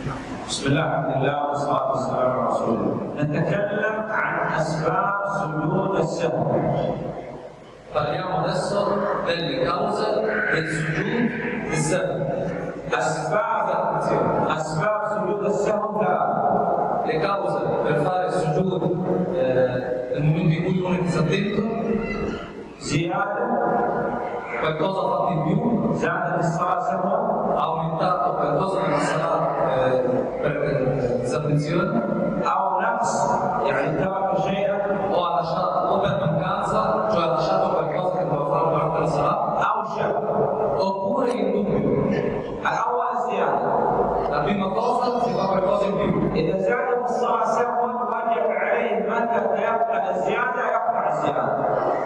بسم الله الحمد لله والصلاة والسلام على رسول الله. نتكلم عن أسباب سجود السهو. Parliamo adesso delle cause del sujud del sahw. أسباب سجود السهو ثلاثة. Le cause per fare sujud nel momento in cui uno è disattento: زيادة، qualcosa ha fatto in più, زادت الصلاة سهوا، ha aumentato qualcosa nella sala per disattenzione, أو نقص يعني ترك شيئا، o ha lasciato, o per mancanza, cioè ha lasciato qualcosa che doveva fare durante la sala, أو شك. oppure il dubbio. الأول الزيادة. La prima cosa, si fa qualcosa in più. إذا زادت الصلاة سهوا وجب عليه متى تيقن الزيادة يقطع الزيادة.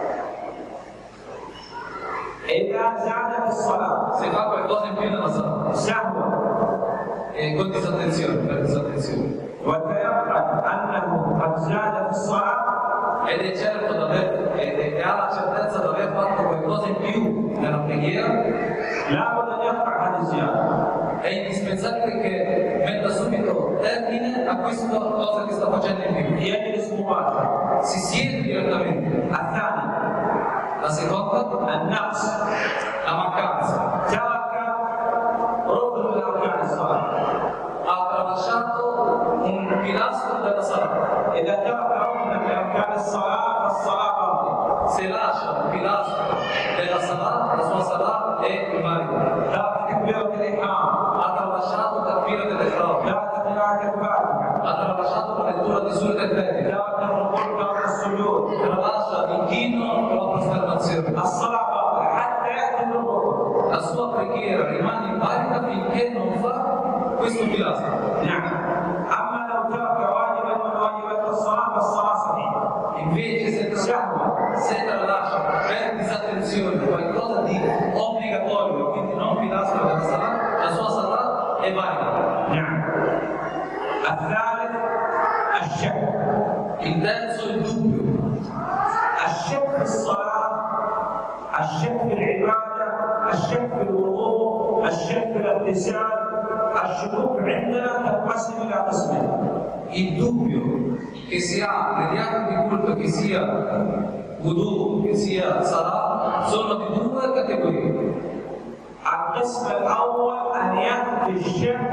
إذا زادت الصلاة Se fa qualcosa in più nella sala, سهوا e con disattenzione, per disattenzione, وتيقن أنه قد زادت الصلاة ed è certo e ha la certezza di aver fatto qualcosa in più nella preghiera, لابد أن يقطع هذه الزيادة. è indispensabile che metta subito termine a questa cosa che sta facendo in più. يجلس مباشرة. Si siede direttamente. الثاني La seconda, النقص. la mancanza. ترك ركن من أركان الصلاة. Ha tralasciato un pilastro della sala. إذا ترك ركنا من أركان الصلاة فالصلاة باطلة. Se lascia un pilastro della sala, la sua sala è invalida. ترك تكبيرة الإحرام. Ha tralasciato il takbira dell'ihram. ترك قراءة الفاتحة. Ha tralasciato la lettura di Surat al-Fatiha. ترك الركوع ترك السجود. Tralascia l'inchino con la prosternazione. الصلاة باطلة حتى يأتي بالركوع. La sua preghiera rimane invalida finché non fa questo pilastro. نعم. أما لو ترك واجبا من واجبات الصلاة فالصلاة صحيحة. Invece se tralascia per disattenzione qualcosa di obbligatorio, quindi non pilastro della sala, la sua sala è valida. نعم. الثالث الشك. Il terzo è il dubbio. الشك في الصلاة، الشك في العبادة، الشك في الوضوء، الشك في الاغتسال، الشكوك عندنا تنقسم إلى قسمين. Il dubbio che si ha negli atti di culto, che sia wudu, che sia salah, sono di due categorie. القسم الأول أن يأتي الشك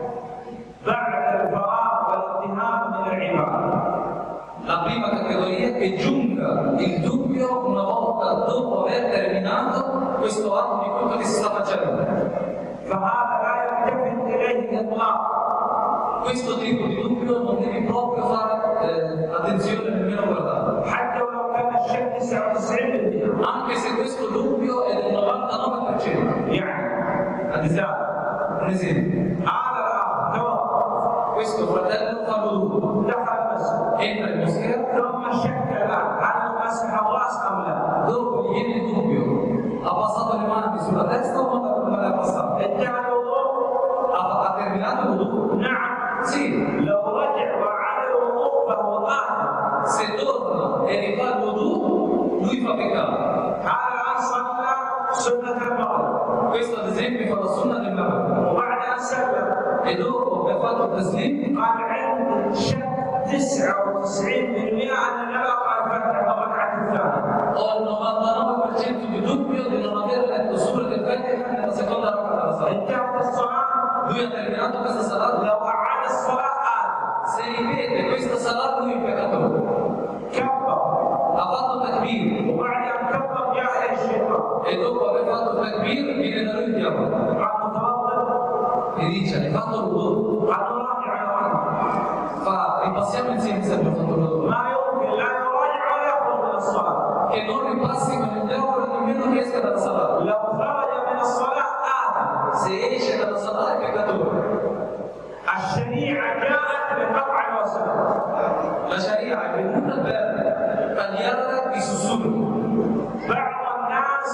بعد الفراغ والانتهاء من العبادة. La prima categoria è che giunga il dubbio una volta dopo aver terminato questo atto di culto che si sta facendo. فهذا لا يلتفت إليه إطلاقا. Questo tipo di dubbio non devi proprio fare attenzione nemmeno guardare. حتى ولو كان الشك 99%. Anche se questo dubbio è del 99%. يعني مثال Un esempio, هذا الأخ توضأ questo fratello fa wudu, دخل المسجد entra in moschea, ثم شك الآن هل مسح الرأس أم لا؟ dopo gli viene il dubbio, ha passato le mani sulla testa o non le ha passate? انتهى الوضوء؟ Ha terminato il wudu? نعم. Sì, لو رجع وعاد الوضوء فهو آثم. se torna e rifà il wudu, lui fa peccato. هذا الآن صلى سنة المغرب Questo ad esempio fa la sunna del Maghrib. وبعد أن سلم E dopo aver fatto il taslim, قال عندي شك 99% أن لا أقرأ الفاتحة الركعة الثانية. ho il 99% di dubbio di non aver letto Surat al-Fatiha nella seconda racca della salat. انتهت الصلاة. Lui ha terminato questa salat, لو أعاد الصلاة آثم. se ripete questa salat lui è un peccatore. كبر Ha fatto takbir وبعد أن كبر جاء إليه الشيطان e dopo aver fatto il takbir viene da lui il diavolo قال متوضئ e dice: hai fatto il wudu? قال نراجع على ورقة. Ripassiamo insieme se abbiamo fatto il wudu. ما يمكن لا يراجع ولا يخرج من الصلاة. Che non ripassi con il diavolo nemmeno che esca dalla salat. لو خرج من الصلاة آثم. Se esce dalla salat è peccatore. الشريعة جاءت بقطع الوسائل. La Sharia è venuta per tagliare i sussurri. بعض الناس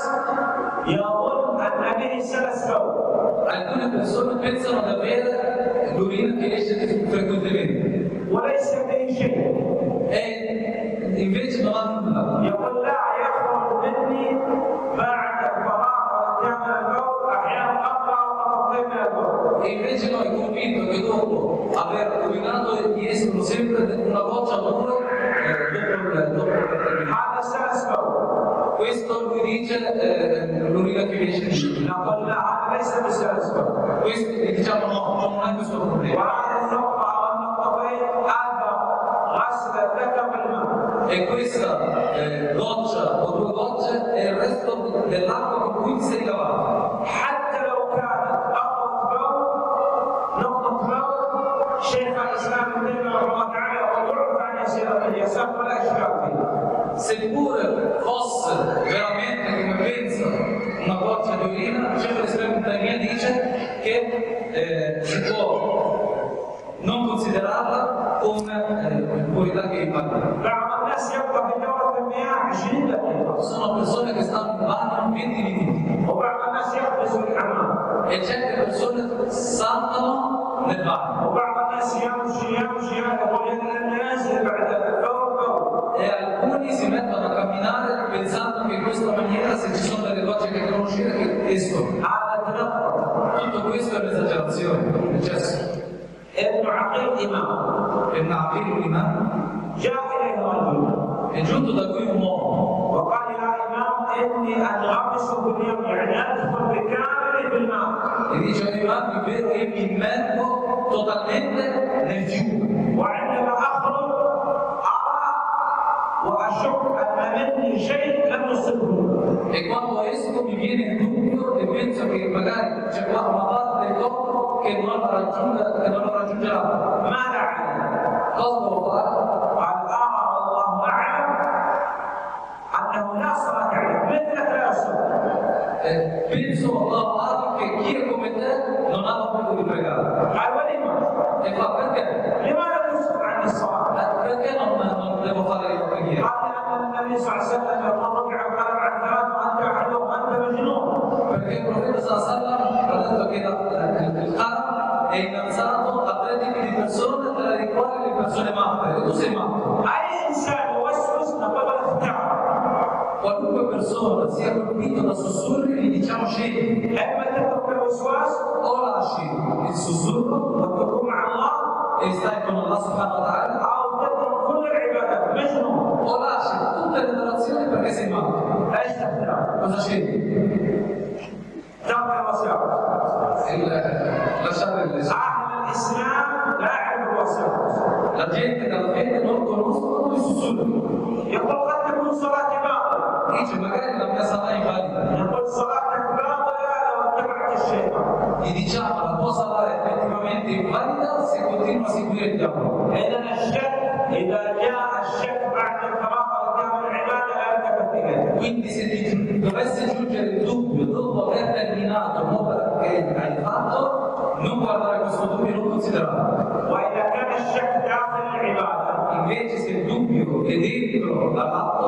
يظن أن به سلس ثوب. Alcune persone pensano di avere l'urina che esce frequentemente وليس به شيء. e invece non ha nulla. يقول لا يخرج مني بعد الفراغ والانتهاء من البول أحيانا أقرأ وأقطع من البول. E invece noi convinti convinto che dopo aver urinato gli escono sempre una goccia o due dopo il termine. هذا سلس بول. Questo lui dice l'urina che esce. نقول لا هذا ليس بسلس بول. Questo diciamo no, non è questo problema. وهذه النقطة أو النقطتين هذا غسل الذكر بالماء. E questa goccia o due gocce è il resto dell'acqua con cui ti sei lavato. حتى لو كانت نقطة بول شيخ الإسلام ابن تيمية رحمه الله تعالى وضعف عن اليسار ولا إشكال فيه. Seppure fosse veramente come pensa una goccia di urina, il Sheikhul Islam Ibn Taymiyyah dice che si può non considerarla come purità che impatta. بعض الناس يبقى في دورة المياه 20 دقيقة. Sono persone che stanno in bagno 20 minuti وبعض الناس يحبس في الحمام. e certe persone saltano nel bagno. وبعض الناس يمشي يقول ان نازل بعد الفور. E alcuni si mettono a camminare pensando che in questa maniera, se ci sono delle gocce che devono uscire, che escono. هذا تنقل. Tutto questo è un'esagerazione, un eccesso. ابن عقيل امام Ibn Aqil l'imam جاء اليه رجل è giunto da lui un uomo وقال يا امام اني انغمس في اليوم يعني ادخل بكامل في الماء. e dice imam, è vero, io mi immergo totalmente nel fiume. وعندما اخرج ارى واشك ان مني شيء لم يصبه. E quando esco mi viene il dubbio e penso che magari c'è qua una parte del corpo che non lo raggiungerà. ماذا عليه؟ Cosa devo fare? قال ارى والله اعلم انه لا صلاه عليك مثلك لا يصلي. Penso Allah che chi è come te non ha l'obbligo di pregare. قال ولما؟ E fa perché? لماذا تسكت عن الصلاه؟ Perché non devo fare la preghiera? قال لان النبي صلى الله عليه وسلم يقول رجع وقلب عن ثلاث وانت احدهم وانت مجنون. Perché il profeta sallallahu ha detto che il Haram è innalzato a 3 tipi di persone, tra le quali le persone matte, e tu sei matto. اي انسان يوسوس نقول اختار. Qualunque persona sia colpito da sussurri, gli diciamo scegli. اما تترك الوسواس O lasci il sussurro وتكون مع الله e stai con Allah subhanahu wa ta'ala, او تترك كل العبادات مجنون. o lasci tutte le relazioni perché sei matto. ايش تختار؟ Cosa scegli? ترك الوسواس. Lasciare le اهل الاسلام لا يعرف الوسواس. La gente dalla fede non conoscono i sussurri. يقول قد تكون صلاتي باطله. Dice magari la mia sala è invalida. يقول صلاتك باطله لو اتبعت الشيطان. Gli diciamo la tua sala è effettivamente invalida se continua a seguire il diavolo. اذا الشك اذا جاء الشك بعد الفراغ قدام العباده لا يلتفت اليه. Quindi se ti dovesse giungere il dubbio dopo aver terminato l'opera che hai fatto, non guardare questo dubbio e non considerarlo. واذا كان الشك داخل العباده Invece se il dubbio è dentro all'atto,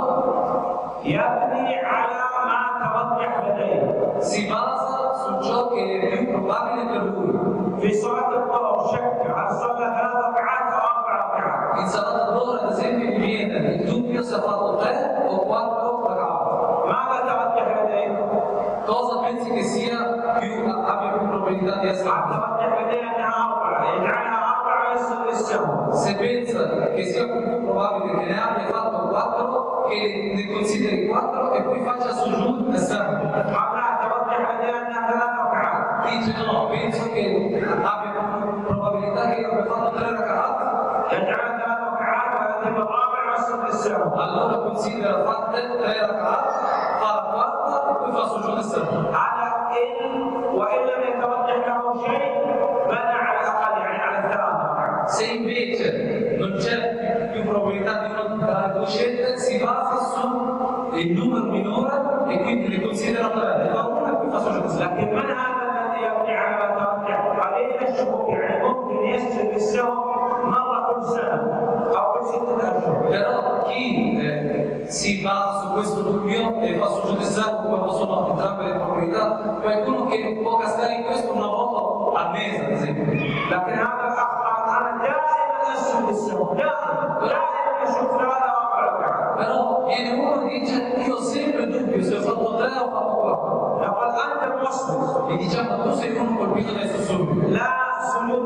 يبني على ما ترجح لديه. si basa su ciò che è più probabile per lui. في صلاه الظهر شك هل صلى 3 ركعات او 4 ركعات. In salata d'ora, ad esempio, gli viene il dubbio se ha fatto 3 o 4 ragazzi. ماذا ترجح لديه؟ Cosa pensi che abbia più probabilità di essere? ترجح لديه انها 4 يجعلها 4 يصل للسهو. Se pensa che sia più probabile che ne abbia fatto 4, che ne consideri 4 e poi faccia sujud e serve. قال لا ترجح لديه انها 3 ركعات. Dice no, penso che abbia più probabilità che io abbia fatto 3 ragazzi. يجعل 3 ركعات ويتم الرابع ويصل للسهو. Allora considera fatte 3 ragazzi, fa la quarta e poi fa sujud e serve. هذا ان وان لم يترجح له شيء بنى على الاقل يعني على 3 ركعات. Se invece non c'è più probabilità di una delle due scelte, si basa sul numero minore e quindi le considera 3, ne fa una e poi fa sujud e serve. لكن من هذا الذي يبني على ما ترجح قليل الشكوك يعني ممكن يسجد للسهو مره كل سنه او كل 6 اشهر. Però chi si basa su questo dubbio e fa sujud e serve quando sono entrambe le probabilità, qualcuno che può cascare in questo una volta al mese, ad esempio. لكن هذا الاخ قال انا دائما اسجد للسهو دائما اشوف 3 او 4 ركعات. Però viene uno e dice io ho sempre dubbio se ho fatto 3 o ho fatto 4. نقول انت موسوس E diciamo tu sei uno colpito dai sussurri. لا سجود للسهو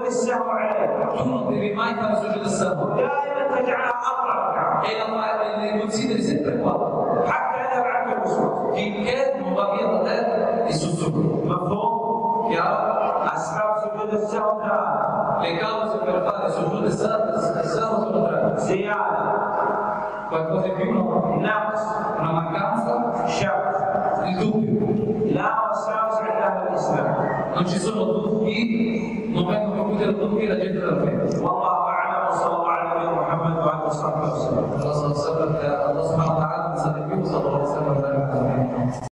السهو عليه. tu non devi mai fare sujudo al-sahwi. ودائما تجعلها 4 ركعات. E le consideri sempre 4. حتى يذهب عنك الوسواس. Finché non va via da te il sussurro. مفهوم؟ Chiaro? أسباب سجود السهو 3. Le cause per fare sujudo al-sahwi sono 3. زيادة. Qualcosa in più, no? نقص. Una mancanza, شك. il dubbio. لا وساوس عند أهل الإسلام. Non ci sono dubbi, non vengono più dei dubbi la gente della fede. والله أعلم وصلى الله على نبينا محمد وعلى آله وصحبه وسلم. Allah subhanahu wa ta'ala